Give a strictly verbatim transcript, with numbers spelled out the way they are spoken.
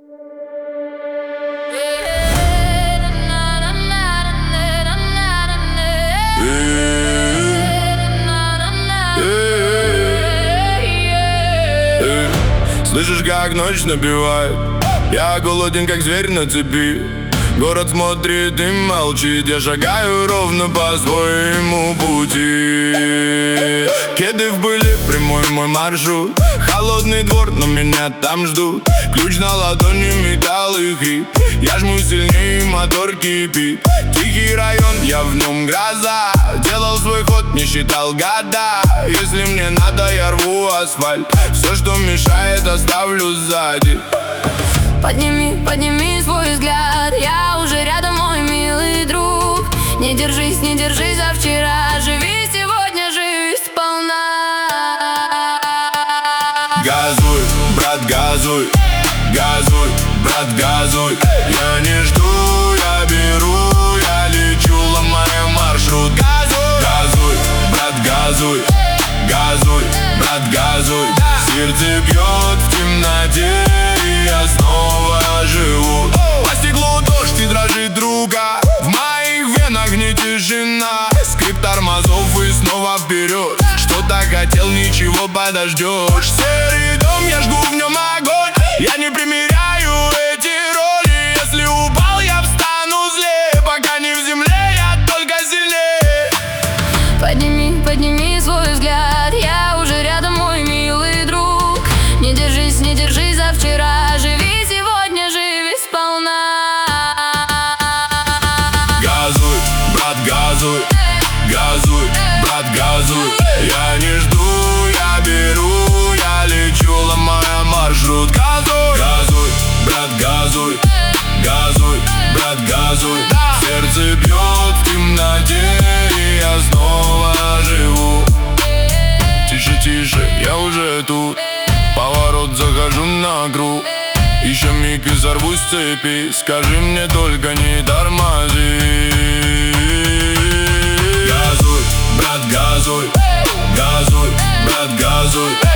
Слышишь, как ночь набивает? Я голоден, как зверь на цепи. Город смотрит и молчит. Я шагаю ровно по своему пути. Кеды в пыли, прямой мой маршрут. Холодный двор, но меня там ждут. Ключ на ладони, металл и хрип. Я жму сильнее, мотор кипит. Тихий район, я в нем гроза. Делал свой ход, не считал года. Если мне надо, я рву асфальт. Все, что мешает, оставлю сзади. Подними, подними свой взгляд. Я уже рядом, мой милый друг. Не держись, не держись за вчера. Живи сегодня, живи сполна. Газуй, брат, газуй. Газуй, брат, газуй. Я не жду, я беру. Я лечу, ломая маршрут. Газуй, газуй, брат, газуй. Газуй, брат, газуй. Сердце бьет в темноте, и я снова живу. По стеклу дождь и дрожит рука. В моих венах не тишина. Скрип тормозов и снова вперед. Что-то хотел, ничего подождешь. Серый дом, я жгу в нем огонь. Я не примеряю эти роли. Если упал, я встану злее. Пока не в земле, я только сильнее. Подними, подними свой взгляд. Я уже рядом, мой милый друг. Не держись, не держись за вчера. Живи сегодня, живи сполна. Газуй, брат, газуй. Газуй, брат, газуй. Я не жду, я беру. Я лечу, ломая маршрут. Газуй, газуй, брат, газуй. Газуй, брат, газуй. Сердце бьет в темноте, и я снова живу. Тише, тише, я уже тут. Поворот, захожу на круг. Еще миг и сорвусь с цепи. Скажи мне только, не тормози. Газуй, брат, газуй. Газуй, брат, газуй.